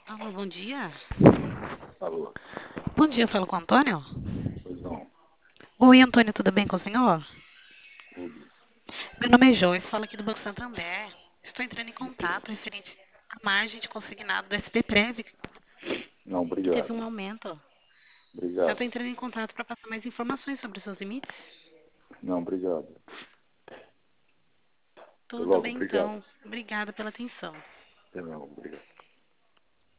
Alô, bom dia. Alô, Bom dia, eu falo com o Antônio. pois não, Oi, Antônio, tudo bem com o senhor? tudo. Meu nome é Joyce, falo aqui do Banco Santander. Estou entrando em Diga. contato referente à margem de consignado do SPPrev, Não, que teve obrigado. um aumento. Eu Obrigado. estou entrando em contato para passar mais informações sobre os seus limites. Não, obrigado. Até Tudo logo, bem, obrigado. então. Obrigada pela atenção. Até não, obrigado.